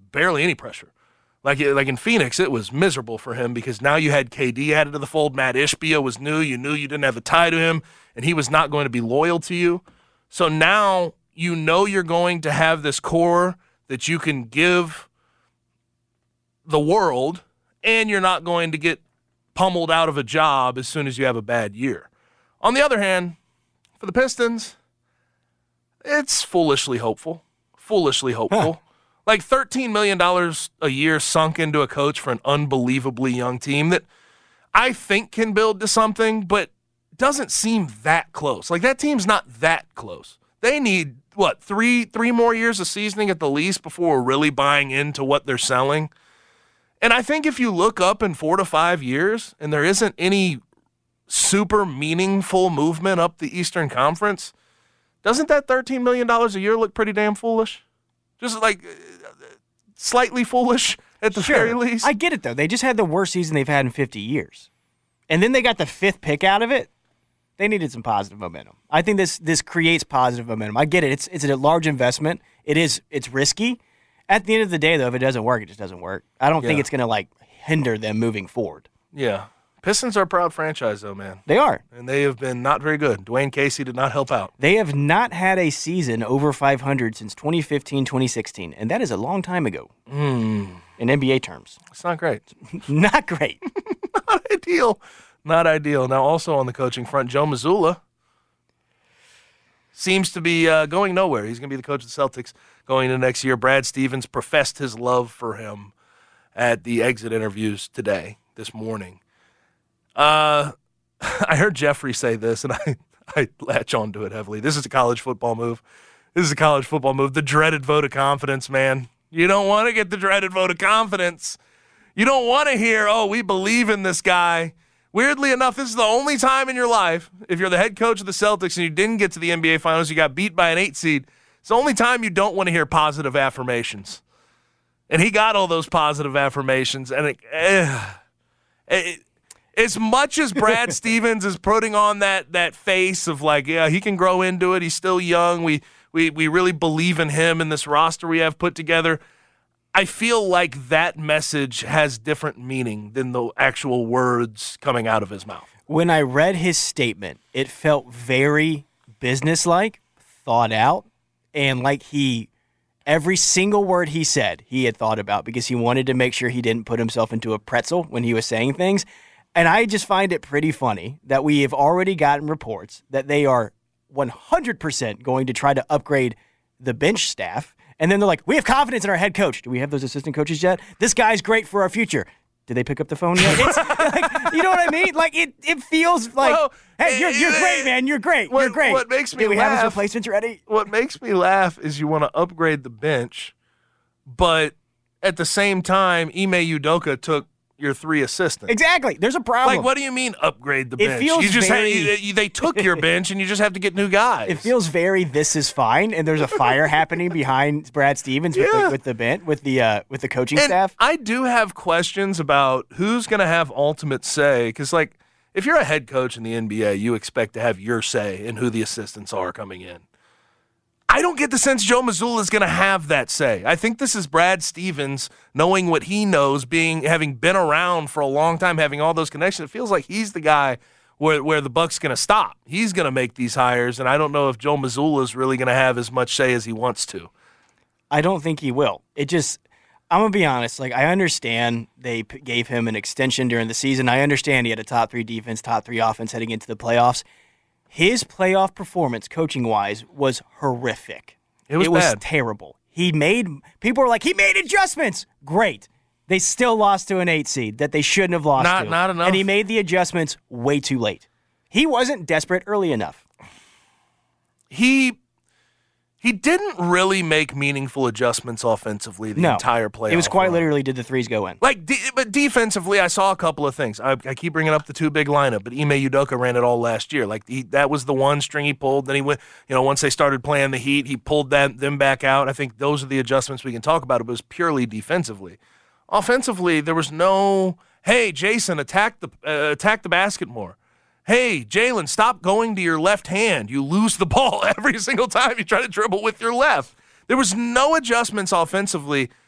barely any pressure. Like like in Phoenix, it was miserable for him because now you had K D added to the fold. Matt Ishbia was new. You knew you didn't have the tie to him, and he was not going to be loyal to you. So now you know you're going to have this core that you can give the world, and you're not going to get pummeled out of a job as soon as you have a bad year. On the other hand, for the Pistons, it's foolishly hopeful. Foolishly hopeful. Huh. Like thirteen million dollars a year sunk into a coach for an unbelievably young team that I think can build to something, but doesn't seem that close. Like that team's not that close. They need, what, three three more years of seasoning at the least before we're really buying into what they're selling. And I think if you look up in four to five years and there isn't any super meaningful movement up the Eastern Conference, doesn't that thirteen million dollars a year look pretty damn foolish? Just like slightly foolish at the sure. very least. I get it, though. They just had the worst season they've had in fifty years. And then they got the fifth pick out of it. They needed some positive momentum. I think this this creates positive momentum. I get it. It's it's a large investment. It is it's risky. At the end of the day, though, if it doesn't work, it just doesn't work. I don't yeah. think it's going to like hinder them moving forward. Yeah. Pistons are a proud franchise, though, man. They are. And they have been not very good. Dwayne Casey did not help out. They have not had a season over five hundred since twenty fifteen twenty sixteen, and that is a long time ago mm. in N B A terms. It's not great. Not great. Not ideal. Not ideal. Now, also on the coaching front, Joe Mazzulla seems to be uh, going nowhere. He's going to be the coach of the Celtics going into next year. Brad Stevens professed his love for him at the exit interviews today, this morning. Uh, I heard Jeffrey say this, and I, I latch onto it heavily. This is a college football move. This is a college football move. The dreaded vote of confidence, man. You don't want to get the dreaded vote of confidence. You don't want to hear, oh, we believe in this guy. Weirdly enough, this is the only time in your life, if you're the head coach of the Celtics and you didn't get to the N B A Finals, you got beat by an eight seed, it's the only time you don't want to hear positive affirmations. And he got all those positive affirmations, and it, eh, it as much as Brad Stevens is putting on that that face of like, yeah, he can grow into it. He's still young. We we we really believe in him and this roster we have put together. I feel like that message has different meaning than the actual words coming out of his mouth. When I read his statement, it felt very businesslike, thought out, and like he every single word he said he had thought about because he wanted to make sure he didn't put himself into a pretzel when he was saying things. And I just find it pretty funny that we have already gotten reports that they are one hundred percent going to try to upgrade the bench staff. And then they're like, we have confidence in our head coach. Do we have those assistant coaches yet? This guy's great for our future. Did they pick up the phone yet? It's like, you know what I mean? Like, it, it feels like, well, hey, you're, you're great, man. You're great. What, you're great. What makes me Do we laugh, have his replacements ready? What makes me laugh is you want to upgrade the bench, but at the sime time, Ime Udoka took your three assistants. Exactly. There's a problem. Like, what do you mean upgrade the it bench? Feels you just very... had, you, they took your bench, and you just have to get new guys. It feels very this is fine, and there's a fire happening behind Brad Stevens with yeah. the with the bench, with the uh, with the coaching and staff. I do have questions about who's going to have ultimate say, because like if you're a head coach in the N B A, you expect to have your say in who the assistants are coming in. I don't get the sense Joe Mazzulla is going to have that say. I think this is Brad Stevens knowing what he knows, being having been around for a long time, having all those connections. It feels like he's the guy where where the buck's going to stop. He's going to make these hires, and I don't know if Joe Mazzulla is really going to have as much say as he wants to. I don't think he will. It just, I'm going to be honest. Like, I understand they p- gave him an extension during the season. I understand he had a top three defense, top three offense heading into the playoffs. His playoff performance, coaching-wise, was horrific. It was It was bad. terrible. He made – people were like, he made adjustments. Great. They still lost to an eight seed that they shouldn't have lost not, to. Not enough. And he made the adjustments way too late. He wasn't desperate early enough. He he didn't really make meaningful adjustments offensively the no. entire playoff. It was quite run. literally did the threes go in. Like, de- but defensively, I saw a couple of things. I, I keep bringing up the two big lineup, but Ime Udoka ran it all last year. Like he, that was the one string he pulled. Then he went, you know, once they started playing the Heat, he pulled that, them back out. I think those are the adjustments we can talk about. It was purely defensively. Offensively, there was no, hey, Jason, attack the uh, attack the basket more. Hey, Jalen, stop going to your left hand. You lose the ball every single time you try to dribble with your left. There was no adjustments offensively,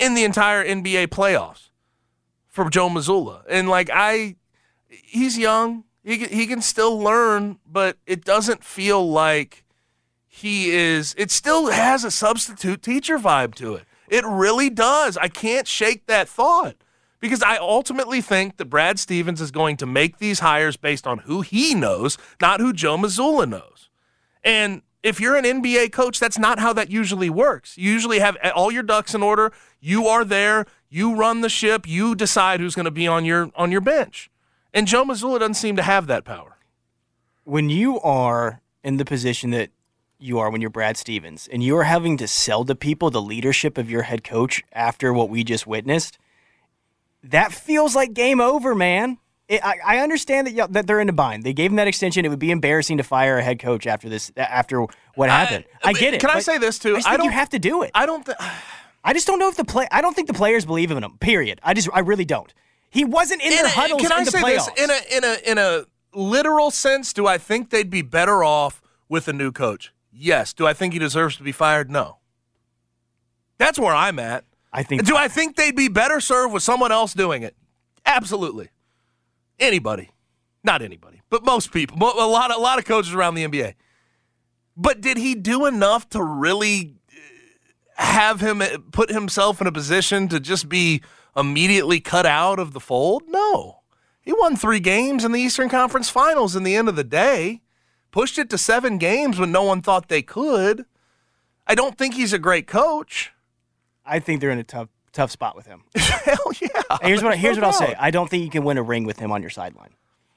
in the entire N B A playoffs for Joe Mazzulla. And, like, I – he's young. He can, he can still learn, but it doesn't feel like he is – it still has a substitute teacher vibe to it. It really does. I can't shake that thought because I ultimately think that Brad Stevens is going to make these hires based on who he knows, not who Joe Mazzulla knows. And if you're an N B A coach, that's not how that usually works. You usually have all your ducks in order. You are there. You run the ship. You decide who's going to be on your on your bench. And Joe Mazzulla doesn't seem to have that power. When you are in the position that you are when you're Brad Stevens, and you are having to sell to people the leadership of your head coach after what we just witnessed, that feels like game over, man. It, I, I understand that, y- that they're in a bind. They gave him that extension. It would be embarrassing to fire a head coach after this, after what happened. I, I get it. Can I say this too? I, I don't. You have to do it. I don't. Th- I just don't know if the play. I don't think the players believe in him. Period. I just. I really don't. He wasn't in, in their a, huddles can I in the say playoffs. This? In a in a in a literal sense, do I think they'd be better off with a new coach? Yes. Do I think he deserves to be fired? No. That's where I'm at. I think. Do I think they'd be better served with someone else doing it? Absolutely. Anybody. Not anybody, but most people. A lot of, a lot of coaches around the N B A. But did he do enough to really have him put himself in a position to just be immediately cut out of the fold? No. He won three games in the Eastern Conference Finals in the end of the day. Pushed it to seven games when no one thought they could. I don't think he's a great coach. I think they're in a tough tough spot with him. Hell yeah. Here's what here's what I'll say. I don't think you can win a ring with him on your sideline.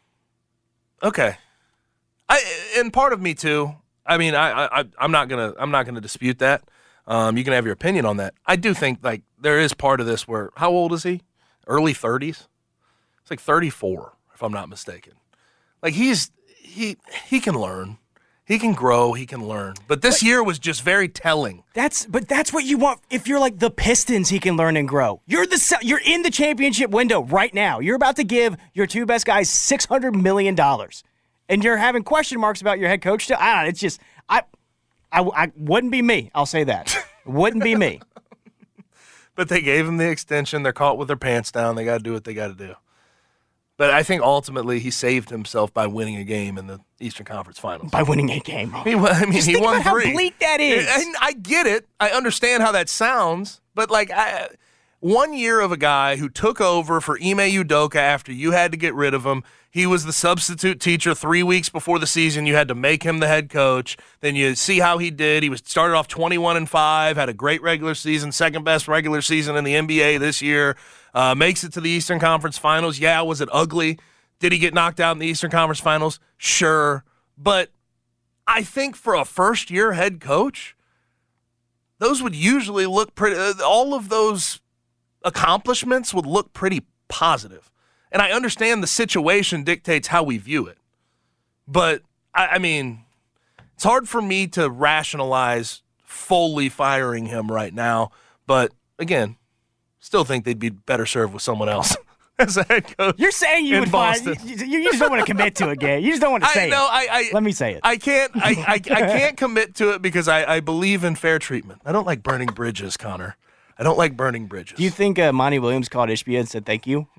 Okay. I and part of me too. I mean, I I I'm not gonna I'm not gonna dispute that. Um, you can have your opinion on that. I do think like there is part of this where how old is he? Early thirties. It's like thirty-four, if I'm not mistaken. Like he's he he can learn. He can grow, he can learn. But this but, year was just very telling. That's but that's what you want. If you're like the Pistons, he can learn and grow. You're the you're in the championship window right now. You're about to give your two best guys six hundred million dollars. And you're having question marks about your head coach still. I don't know, it's just I I, I wouldn't be me. I'll say that. It wouldn't be me. But they gave him the extension. They're caught with their pants down. They got to do what they got to do. But I think ultimately he saved himself by winning a game in the Eastern Conference Finals. By winning a game. I mean, I mean Just he think won about three. How bleak that is. I, I get it. I understand how that sounds. But, like, I, one year of a guy who took over for Ime Udoka after you had to get rid of him. He was the substitute teacher three weeks before the season. You had to make him the head coach. Then you see how he did. He was started off twenty-one and five, had a great regular season, second best regular season in the N B A this year. Uh, makes it to the Eastern Conference Finals. Yeah, was it ugly? Did he get knocked out in the Eastern Conference Finals? Sure. But I think for a first-year head coach, those would usually look pretty uh, – all of those accomplishments would look pretty positive. And I understand the situation dictates how we view it. But, I, I mean, it's hard for me to rationalize fully firing him right now. But, again, still think they'd be better served with someone else. As a head coach. You're saying you would Boston. find you, you just don't want to commit to it, Gay. You just don't want to say I, no, it. I, I, Let me say it. I can't. I, I, I can't commit to it because I, I believe in fair treatment. I don't like burning bridges, Connor. I don't like burning bridges. Do you think uh, Monty Williams called Ishbia and said thank you?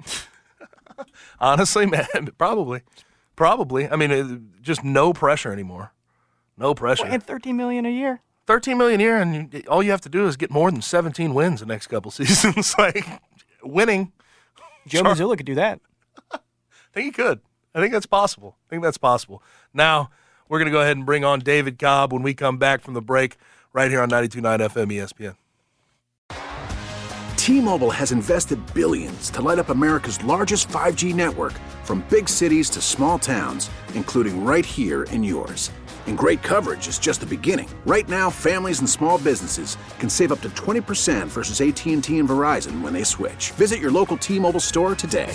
Honestly, man, probably, probably. I mean, it, just no pressure anymore. No pressure. Well, and thirteen million dollars a year. Thirteen million dollars a year, and you, all you have to do is get more than seventeen wins the next couple seasons. Like winning. Joe Char- Mazzulla could do that. I think he could. I think that's possible. I think that's possible. Now, we're going to go ahead and bring on David Cobb when we come back from the break right here on ninety-two point nine F M E S P N. T-Mobile has invested billions to light up America's largest five G network from big cities to small towns, including right here in yours. And great coverage is just the beginning. Right now, families and small businesses can save up to twenty percent versus A T and T and Verizon when they switch. Visit your local T-Mobile store today.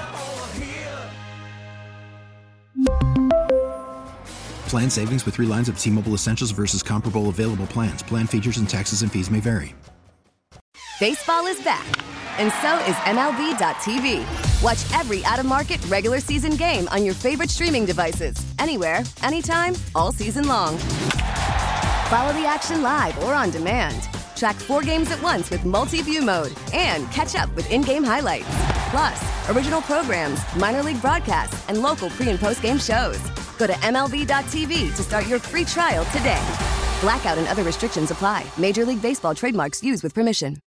Plan savings with three lines of T-Mobile Essentials versus comparable available plans. Plan features and taxes and fees may vary. Baseball is back, and so is M L B dot T V. Watch every out-of-market regular season game on your favorite streaming devices, anywhere, anytime, all season long. Follow the action live or on demand. Track four games at once with multi-view mode and catch up with in-game highlights. Plus, original programs, minor league broadcasts, and local pre- and post-game shows. Go to M L B dot T V to start your free trial today. Blackout and other restrictions apply. Major League Baseball trademarks used with permission.